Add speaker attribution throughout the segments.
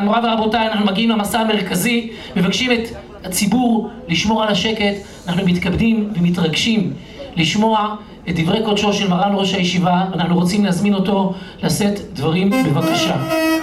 Speaker 1: כאן. מוריי ורבותיי, אנחנו מגיעים למסע המרכזי, מבקשים את הציבור לשמור על השקט. אנחנו מתכבדים ומתרגשים לשמוע את דברי קודשו של מרן ראש הישיבה. אנחנו רוצים להזמין אותו לשאת דברים, בבקשה.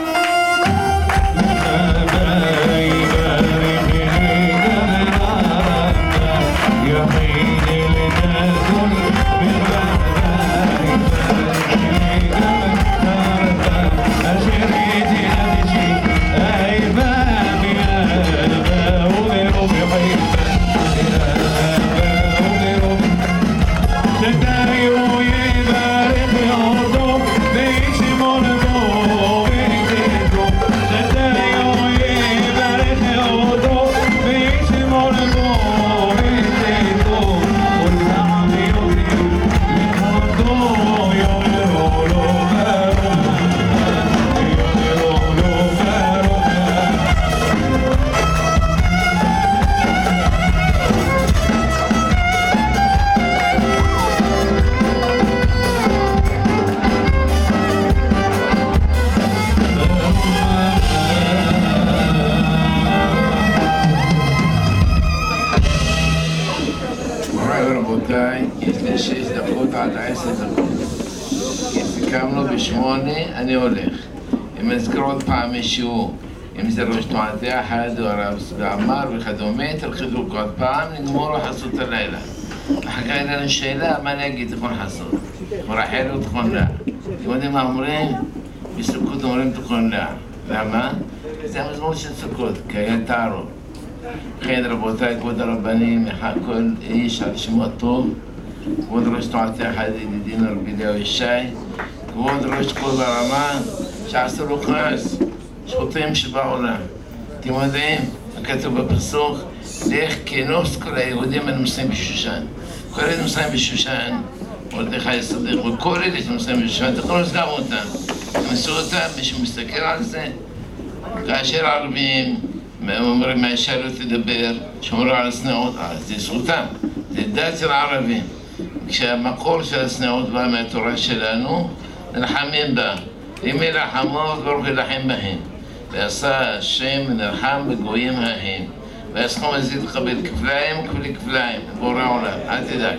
Speaker 2: אני הולך. אם אזכר עוד פעם מישהו, אם זה ראש תנועתי אחד או הרב ועמר וכדומה, תלכדו עוד פעם, נגמור לחסות הלילה. אחר כך אין שאלה, מה אני אגיד? תכון חסות. תכון רחל או תכון לה. אתם יודעים מה אומרים? בסוכות אומרים תכון לה. למה? זה המזמור של סוכות, כי היה תערוב. לכן רבותיי, כבוד הרבנים, כל איש על שמו הטוב, כבוד ראש תנועתי אחד ידידינו רבי אליהו ישי, כבוד ראש כל ברמה שעשו לו כנס, שחוטאים שבעולם. אתם יודעים, הכתוב בפסוק, לך כנוס כל היהודים הנמצאים בשושן. כל אלה נמצאים בשושן, מרדכי יסודר, וכל אלה נמצאים בשושן, תכנוס גם אותם. תכנסו אותם, מי שמסתכל על זה, כאשר הערבים אומרים מהאישה לא תדבר, שומרו על הסנאות, זה זכותם, זה דת של הערבים. כשהמקור של הסנאות בא מהתורה שלנו, נלחמים בה. אם ילחמו, ברוך ילחם בהם. ועשה השם ונלחם בגויים ההם. והסכום הזה תקבל כפליים וכפלי כפליים. בורא עולם, אל תדאג.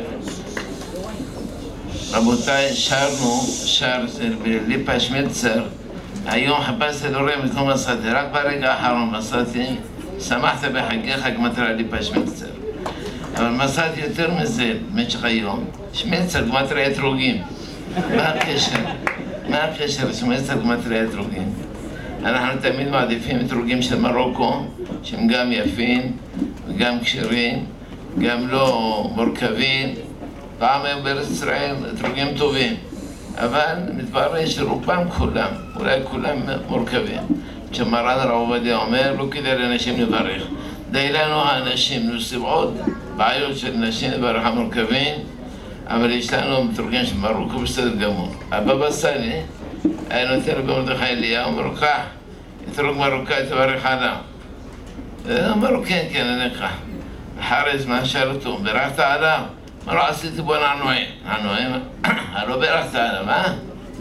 Speaker 2: רבותיי, שר בליפה שמלצר. היום חפשתי לורם את כל מסעתי. רק ברגע האחרון מסעתי, שמחת בחגיך גמטרה ליפה שמלצר. אבל מסעתי יותר מזה במשך היום. שמלצר גמטרה אתרוגים. מה הקשר? מה הקשר שמלצר גמטרה אתרוגים? אנחנו תמיד מעדיפים אתרוגים של מרוקו, שהם גם יפים, וגם קשירים, גם לא מורכבים. פעם היו בארץ ישראל אתרוגים טובים, אבל מתברר שרובם כולם, אולי כולם מורכבים. כשמרן הרב עובדיה אומר, לא כדאי לאנשים לברך. די לנו האנשים, נוסיף עוד בעיות של נשים לברך המורכבים, אבל יש לנו מתורגים של מרוקו בסדר גמור. הבבא סאלי היה נותן לו במרדכי אליהו, מרוקח, אתרוג מרוקאי תברך עליו. מרוקן, כן, עליך. חרז, מה שאל אותו, ברכת עליו? מה לא עשיתי בו נענועים? נענועים? לא ברכת עליו, מה?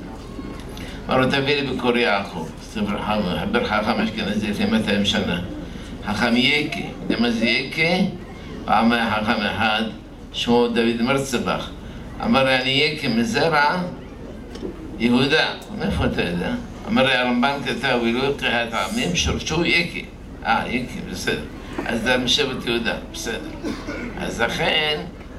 Speaker 2: מה לא תביא לי בקור יעקב? חבר חכם אשכנזי לפני 200 שנה. חכם יקי, למה זה יקי? פעם היה חכם אחד, שמו דוד מרצבח. אמר לי, אני יקי מזרע יהודה. מאיפה אתה יודע? אמר לי, הרמב"ן כתב, ולא יקי הטעמים, שורשו יקי. יקי, בסדר. אז זה משבט יהודה, בסדר. אז לכן,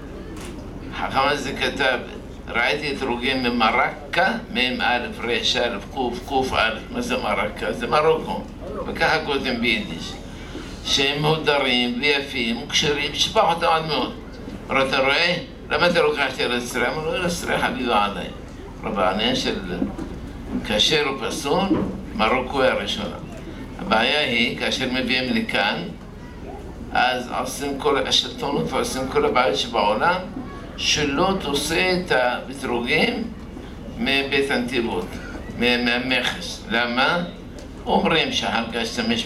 Speaker 2: חכם הזה כתב, ראיתי אתרוגים ממרקה, מ"ם א' ר' א' ק' א', מה זה מרקה? זה מרוקו, וככה כותבים ביידיש. שהם מהודרים ויפים וקשרים, שפח אותם עד מאוד. אבל אתה רואה? למה אתה לוקח אותי ארץ ישראל? אמרו לו, ארץ ישראל חביבה עליי. רבעניין של כשר ופסול, מרוקו היא הראשונה. הבעיה היא, כאשר מביאים לכאן, אז עושים כל השלטונות ועושים כל הבעיות שבעולם, שלא תעשה את האתרוגים מבית הנתיבות, מהמכס. למה? אומרים שאחר כך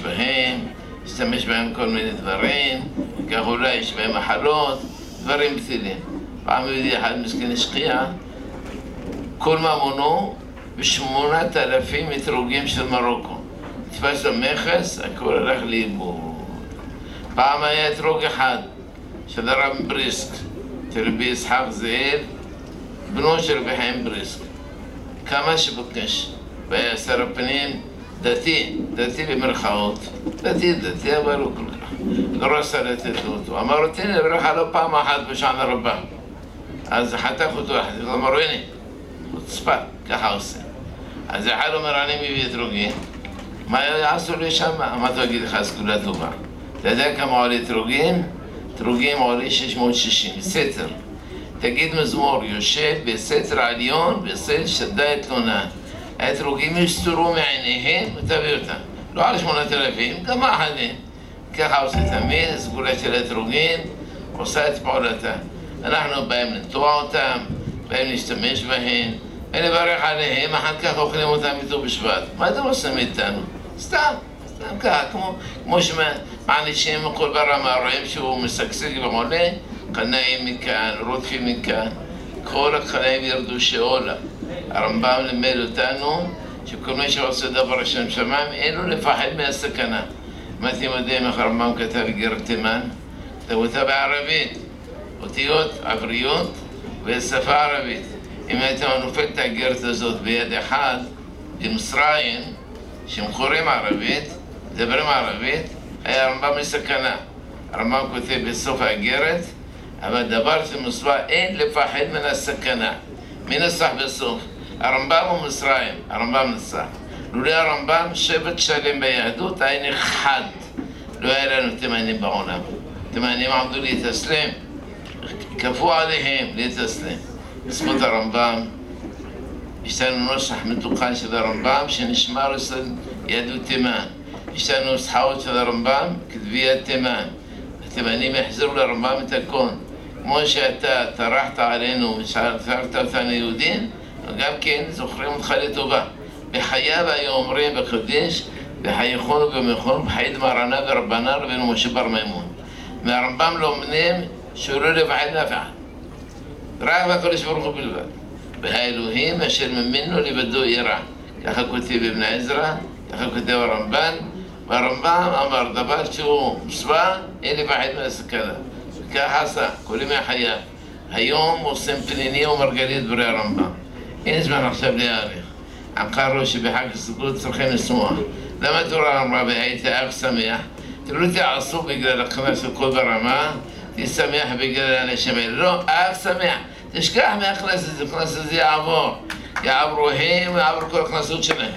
Speaker 2: השתמש בהם כל מיני דברים, כך אולי יש בהם מחלות, דברים פתילים. פעם יהודי אחד מסכן השקיע, כל ממונו ב8,000 אתרוגים של מרוקו. תפס המכס, הכל הלך לאיבוד. פעם היה אתרוג אחד של הרב בריסק, רבי יצחק זאב, בנו של רבי חיים בריסק. כמה שבקש, והיה שר הפנים דתי, דתי במרכאות, דתי, אבל הוא כל כך, לא רצה לתת אותו. אמר לו, תן לי ברכה לא פעם אחת בשען הרבה. אז חתך אותו, אמר לו, הנה, חוצפה, ככה עושה. אז אחד אומר, אני מביא אתרוגים, מה יעשו לי שם? אמרתי, אגיד לך, סגולה טובה. אתה יודע כמה עולה אתרוגים? אתרוגים עולה 660, סתר. תגיד מזמור, יושב בסתר עליון, בסתר שדי תלונה. האתרוגים יסתרו מעיניהם ותביא אותם. לא על 8,000, גם אחדים. ככה עושה תמיד, סגולה של אתרוגים, עושה את פעולתה. אנחנו באים לנטוע אותם, באים להשתמש בהם, ולברך עליהם, אחר כך אוכלים אותם איתו בשבט. מה אתם עושים איתנו? סתם ככה, כמו שמענישים כל ברמה, רואים שהוא משגשג ועולה, קנאים מכאן, רודפים מכאן, כל הקנאים ירדו שאולה. הרמב"ם לימד אותנו שכל מי שעושה דבר השם שמיים, אין לו לפחד מהסכנה. מה אתם יודעים איך הרמב"ם כתב איגרת תימן? כתב אותה בערבית, אותיות עבריות ושפה ערבית. אם הייתם נופל את האיגרת הזאת ביד אחד, במצרים, שהם קוראים ערבית, מדברים ערבית, היה הרמב"ם מסכנה. הרמב"ם כותב בסוף האיגרת, אבל דבר שמוסבר, אין לפחד מן הסכנה. מי נסח בסוף? הרמב"ם הוא מצרים, הרמב"ם נסח. לולא הרמב"ם, שבט שלם ביהדות, היה נחד. לא היה לנו תימנים בעולם. תימנים עמדו להתאסלם, כפו עליהם להתאסלם. בזכות הרמב"ם, יש לנו נוסח מתוקן של הרמב"ם שנשמר אצל יהדות תימן. יש לנו נוסחאות של הרמב"ם כתביעת תימן. התימנים יחזרו לרמב"ם את הכל. כמו שאתה טרחת עלינו ושארת אותנו יהודים, גם כן זוכרים אותך לטובה. בחייו היו אומרים בקודש, בחייכון ובמכון, בחיי דמרנה ורבנה רבנו משה בר מימון. מהרמב"ם לומדים שהוא לא לפחד מאף אחד. רק בקודש ברוך הוא בלבד. והאלוהים אשר ממנו לבדו ירא. ככה כותב אבן עזרא, ככה כותב הרמב"ן, והרמב"ם אמר דבר שהוא מסווה, אין לפחד מהסכנה. ככה עשה, כל ימי חייו. היום עושים פניני ומרגלית ברי הרמב"ם. אין זמן עכשיו להאריך. עמקר לו שבחג הסוכות צריכים לשמוח. למה התורה אמרה והיית אב שמח? אתם לא תעשו בגלל הכנס של כל ברמה, תשמח בגלל האנשים האלה. לא, אב שמח. תשכח מהכנס הזה, הכנס הזה יעבור. יעברו הם ויעברו כל הכנסות שלהם.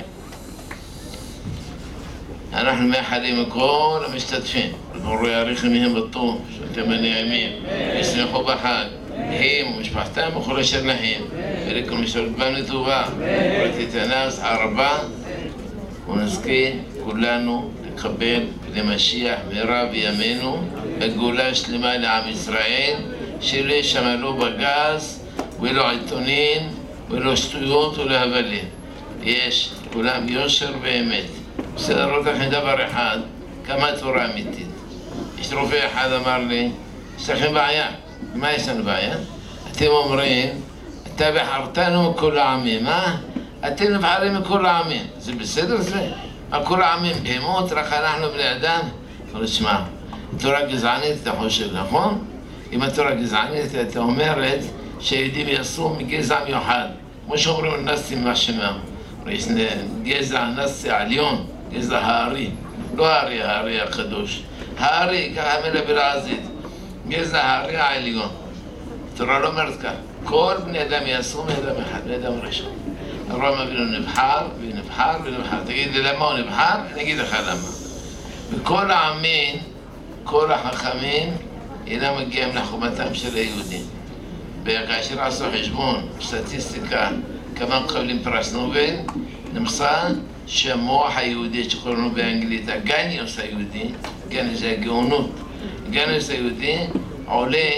Speaker 2: אנחנו מאחלים לכל המשתתפים. ברור יאריך מהם בטוב, שאתם הנעימים, ישמחו בחג. הם ומשפחתם וכל אשר להם, ולכל משתתף בם לטובה, ותתנה ושכר רבה, ונזכה כולנו לקבל למשיח מהרה בימינו, בגאולה שלמה לעם ישראל, שלא ישמעו בגז, ולא עיתונים, ולא שטויות ולא הבלים. יש כולם יושר ואמת. רוצה להראות לכם דבר אחד, כמה תורה אמיתית. יש רופא אחד אמר לי, יש לכם בעיה. מה יש לנו בעיה? אתם אומרים, אתה בחרתנו מכל העמים, אתם נבחרים מכל העמים. זה בסדר זה? כל העמים בהמות, רק אנחנו בני אדם. אבל תשמע, תורה גזענית אתה חושב, נכון? אם התורה גזענית, אתה אומרת שיהודים יעשו מגזע מיוחד. כמו שאומרים לנסים מהשמם. יש גזע נסי עליון, גזע הארי. לא הארי, הארי הקדוש. הארי, ככה המילה בלעזית. גזע הארי העליון. התורה לא אומרת כך. כל בני אדם יעשו מאדם אחד, מאדם ראשון. אברהם אבינו נבחר ונבחר ונבחר. תגיד לי למה הוא נבחר? אני אגיד לך למה. וכל העמים, כל החכמים, אינם מגיעים לחומתם של היהודים. וכאשר עשו חשבון, סטטיסטיקה, כמה מקבלים פרס נובל, נמצא שהמוח היהודי שקוראים לו באנגלית, הגניוס היהודי, גניוס זה הגאונות, הגניוס היהודי עולה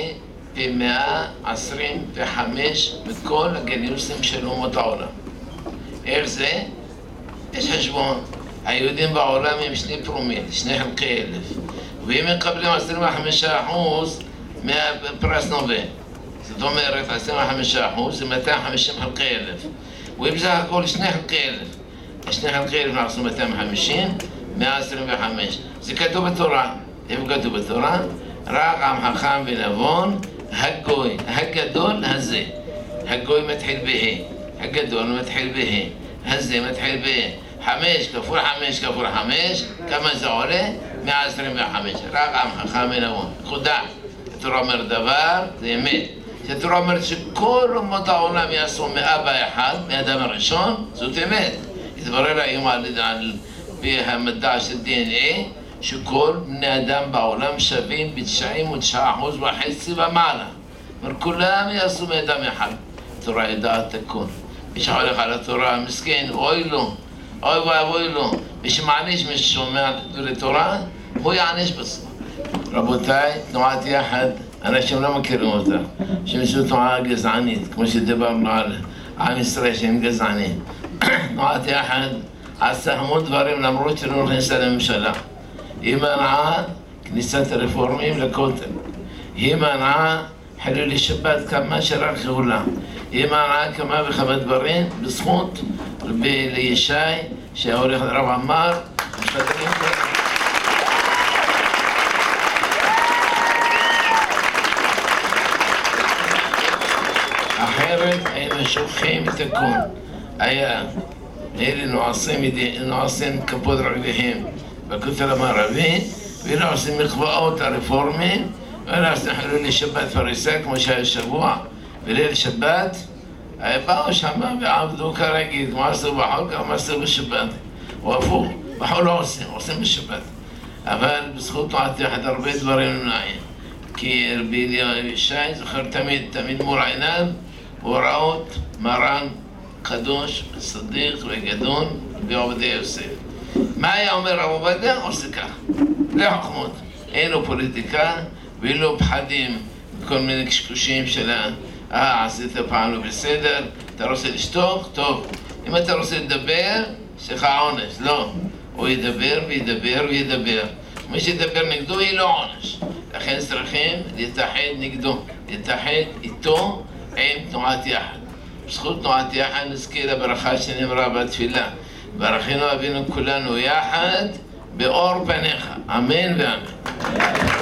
Speaker 2: ב-125 מכל הגניוסים של אומות העולם. איך זה? יש חשבון. היהודים בעולם הם 2 פרומיל, 2 חלקי 1,000. והם מקבלים 25% מהפרס נובל. זאת אומרת, 25% זה 250 חלקי 1,000. ואם זה הכל 2 חלקי 1,000. 2 חלקי 1,000 נעשו 250, 125. זה כתוב בתורה. איפה כתוב בתורה? רק עם חכם ונבון, הגוי, הגדול הזה. הגוי מתחיל בה, הגדול מתחיל בה, הזה מתחיל בה. 5 כפול 5 כפול 5, כמה זה עולה? 125. רק עם חכם ונבון. נקודה. התורה אומר דבר, זה אמת. התורה אומרת שכל אומות העולם יעשו מאבא אחד, מאדם הראשון, זאת אמת. התברר היום על פי המדע של DNA, שכל בני אדם בעולם שווים ב99.5% ומעלה. כולם יעשו מאדם אחד. התורה יודעת הכל. מי שהולך על התורה מסכן, אוי לו, אוי ואבוי לו. מי שמעניש, מי ששומע לתורה, הוא יעניש בסוף. רבותיי, תנועת יחד, אנשים לא מכירים אותה, שהם תנועה גזענית, כמו שדיברנו על עם ישראל שהם גזענים. תנועת יחד עשה המון דברים למרות שלא נכנסה לממשלה. היא מנעה כניסת הרפורמים לכותל. היא מנעה חילולי שבת כמה שרק יכולה. היא מנעה כמה וכמה דברים בזכות רבי אלישי שהולך לרב עמאר. אחרת היינו שוכחים את הכל. היה אלה נועשים כפות רגליהם בכותל המערבי, ואלה עושים מקוואות הרפורמים, ואלה עושים חילולי שבת פריסה כמו שהיה שבוע, וליל שבת באו שמה ועבדו כרגיל, כמו עשו בחול כמו עשו בשבת, או הפוך, בחול לא עושים, עושים בשבת. אבל בזכות תנועת יחד הרבה דברים נמנעים, כי רבי אלישי זוכר תמיד מול עיניו הוראות מרן קדוש, צדיק וגדול ועובדיה יוסף. מה היה אומר רב עובדיה? עושה כך. לא חוכמות. אין לו פוליטיקה ואין לו פחדים וכל מיני קשקושים של עשית פעם לא בסדר, אתה רוצה לשתוק? טוב. אם אתה רוצה לדבר, יש עונש. לא. הוא ידבר וידבר וידבר. מי שידבר נגדו יהיה לו עונש. לכן צריכים להתאחד נגדו, להתאחד איתו עם תנועת יחד. בזכות תנועת יחד נזכיר לברכה שנאמרה בתפילה. ברכינו אבינו כולנו יחד באור פניך. אמן ואמן.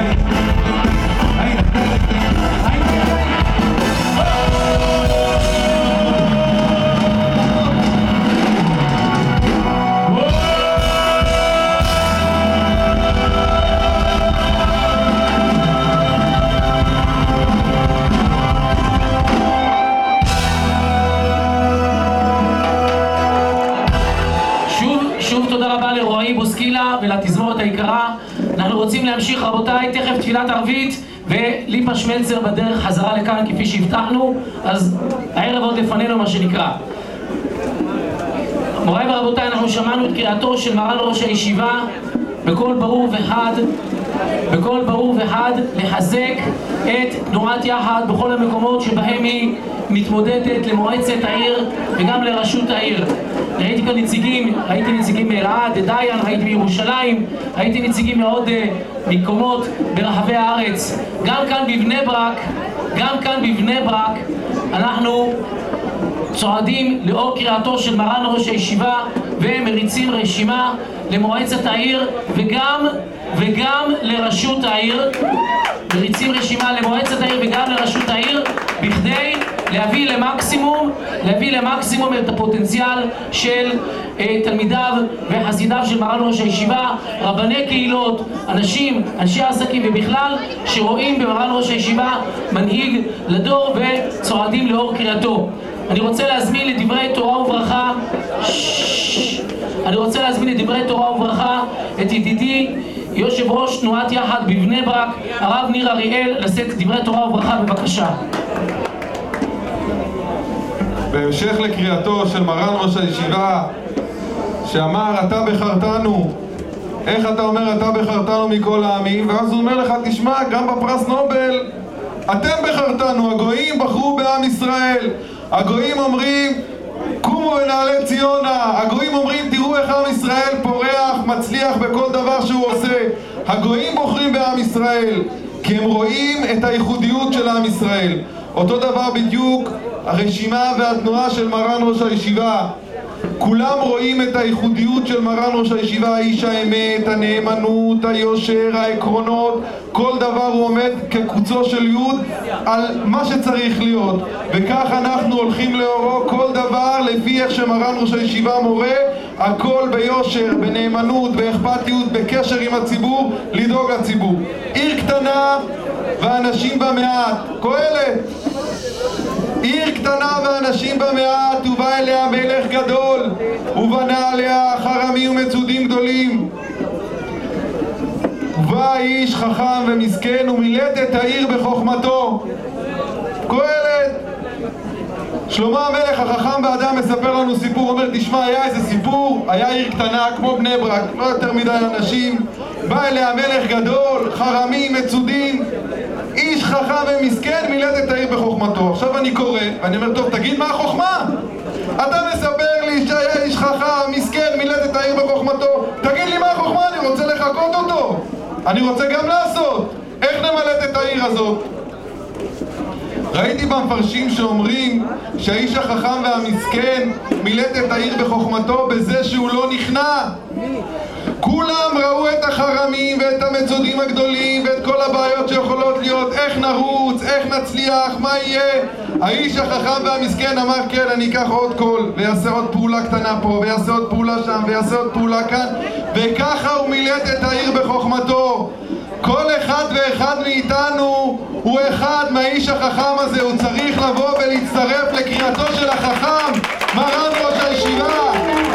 Speaker 1: ולתזמורת היקרה. אנחנו רוצים להמשיך רבותיי, תכף תפילת ערבית וליפה שמלצר בדרך חזרה לכאן כפי שהבטחנו, אז הערב עוד לפנינו מה שנקרא. מוריי ורבותיי, אנחנו שמענו את קריאתו של מרן ראש הישיבה בקול ברור וחד לחזק את תנועת יחד בכל המקומות שבהם היא מתמודדת למועצת העיר וגם לראשות העיר. ראיתי כאן נציגים, ראיתי נציגים מאלעד, דיין, ראיתי מירושלים, ראיתי נציגים מעוד מקומות ברחבי הארץ. גם כאן בבני ברק אנחנו צועדים לאור קריאתו של מרן ראש הישיבה ומריצים רשימה למועצת העיר וגם לראשות העיר. מריצים רשימה למועצת העיר וגם לראשות העיר בכדי להביא למקסימום את הפוטנציאל של תלמידיו וחסידיו של מרן ראש הישיבה, רבני קהילות, אנשי עסקים ובכלל שרואים במרן ראש הישיבה מנהיג לדור וצועדים לאור קריאתו. אני רוצה להזמין לדברי תורה וברכה את ידידי יושב ראש תנועת יחד בבני ברק, הרב ניר אריאל, לשאת דברי תורה וברכה, בבקשה.
Speaker 3: בהמשך לקריאתו של מרן ראש הישיבה שאמר אתה בחרתנו, איך אתה אומר אתה בחרתנו מכל העמים? ואז הוא אומר לך תשמע, גם בפרס נובל אתם בחרתנו, הגויים בחרו בעם ישראל. הגויים אומרים קומו ונעלה ציונה, הגויים אומרים תראו איך עם ישראל פורח, מצליח בכל דבר שהוא עושה. הגויים בוחרים בעם ישראל כי הם רואים את הייחודיות של עם ישראל. אותו דבר בדיוק הרשימה והתנועה של מרן ראש הישיבה, כולם רואים את הייחודיות של מרן ראש הישיבה, איש האמת, הנאמנות, היושר, העקרונות, כל דבר הוא עומד כקוצו של יוד על מה שצריך להיות, וכך אנחנו הולכים לאורו, כל דבר לפי איך שמרן ראש הישיבה מורה, הכל ביושר, בנאמנות, באכפתיות, בקשר עם הציבור, לדאוג לציבור. עיר קטנה ואנשים בה מעט, קהלת. עיר קטנה ואנשים בה מעט, ובא אליה מלך גדול, ובנה עליה חרמים ומצודים גדולים. ובא איש חכם ומסכן, ומילט את העיר בחוכמתו. קהלת. שלמה המלך החכם באדם מספר לנו סיפור, אומר תשמע, היה איזה סיפור, היה עיר קטנה כמו בני ברק, לא יותר מדי אנשים, בא אליה מלך גדול, חרמים, מצודים, איש חכם ומסכן מילט את העיר בחוכמתו. עכשיו אני קורא ואני אומר טוב, תגיד מה החוכמה? אתה מספר לי שהיה איש חכם, מסכן, מילט את העיר בחוכמתו, תגיד לי מה החוכמה, אני רוצה לחכות אותו, אני רוצה גם לעשות. איך נמלט את העיר הזאת? ראיתי במפרשים שאומרים שהאיש החכם והמסכן מילט את העיר בחוכמתו בזה שהוא לא נכנע. כולם ראו את החרמים ואת המצודים הגדולים ואת כל הבעיות שיכולות להיות, איך נרוץ, איך נצליח, מה יהיה. האיש החכם והמסכן אמר כן, אני אקח עוד קול ויעשה עוד פעולה קטנה פה ויעשה עוד פעולה שם ויעשה עוד פעולה כאן, וככה הוא מילט את העיר בחוכמתו. כל אחד ואחד מאיתנו הוא אחד מהאיש החכם הזה, הוא צריך לבוא ולהצטרף לקריאתו של החכם מרן ראש הישיבה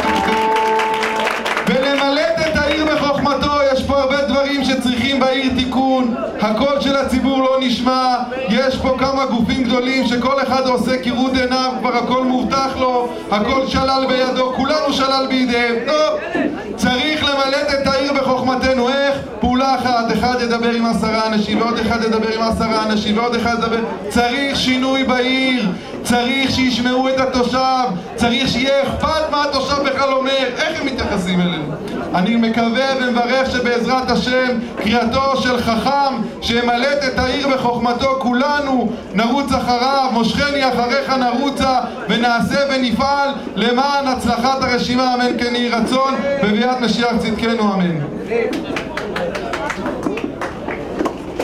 Speaker 3: ולמלט את העיר בחוכמתו. יש פה הרבה דברים שצריכים בעיר תיקון, הקול של הציבור לא נשמע, יש פה כמה גופים גדולים שכל אחד עושה כראות עיניו, כבר הכל מובטח לו, הכל שלל בידו, כולנו שלל בידיהם. לא, צריך למלט את העיר בחוכמתנו. איך? פעולה אחת, אחד ידבר עם 10 אנשים ועוד אחד ידבר עם 10 אנשים ועוד אחד ידבר. צריך שינוי בעיר, צריך שישמעו את התושב, צריך שיהיה אכפת מה התושב בכלל אומר, איך הם מתייחסים אלינו. אני מקווה ומברך שבעזרת השם קריאתו של חכם שמלט את העיר בחוכמתו כולנו נרוץ אחריו, מושכני אחריך נרוצה, ונעשה ונפעל למען הצלחת הרשימה, אמן כן יהי רצון, בביאת משיח צדקנו, אמן.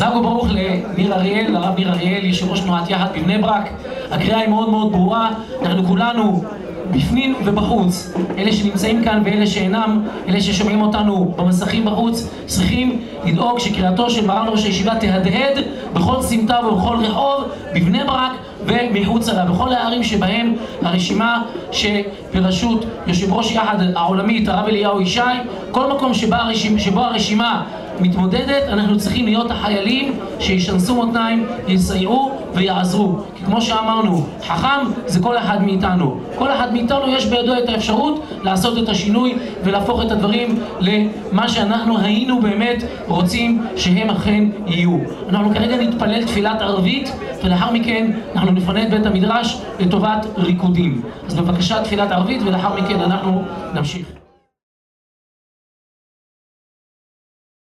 Speaker 1: חזק וברוך לניר אריאל, לרב ניר אריאל, יושב ראש תנועת יחד בבני ברק. הקריאה היא מאוד מאוד ברורה, אנחנו כולנו בפנים ובחוץ, אלה שנמצאים כאן ואלה שאינם, אלה ששומעים אותנו במסכים בחוץ, צריכים לדאוג שקריאתו של מרן ראש הישיבה תהדהד בכל סמטה ובכל רחוב בבני ברק ומחוץ לה, בכל הערים שבהם הרשימה שבראשות יושב ראש יחד העולמית הרב אליהו ישי, כל מקום שבו הרשימה מתמודדת, אנחנו צריכים להיות החיילים שישנסו מותניים, יסייעו ויעזרו. כי כמו שאמרנו, חכם זה כל אחד מאיתנו. כל אחד מאיתנו יש בידו את האפשרות לעשות את השינוי ולהפוך את הדברים למה שאנחנו היינו באמת רוצים שהם אכן יהיו. אנחנו כרגע נתפלל תפילת ערבית, ולאחר מכן אנחנו נפנה את בית המדרש לטובת ריקודים. אז בבקשה תפילת ערבית ולאחר מכן אנחנו נמשיך.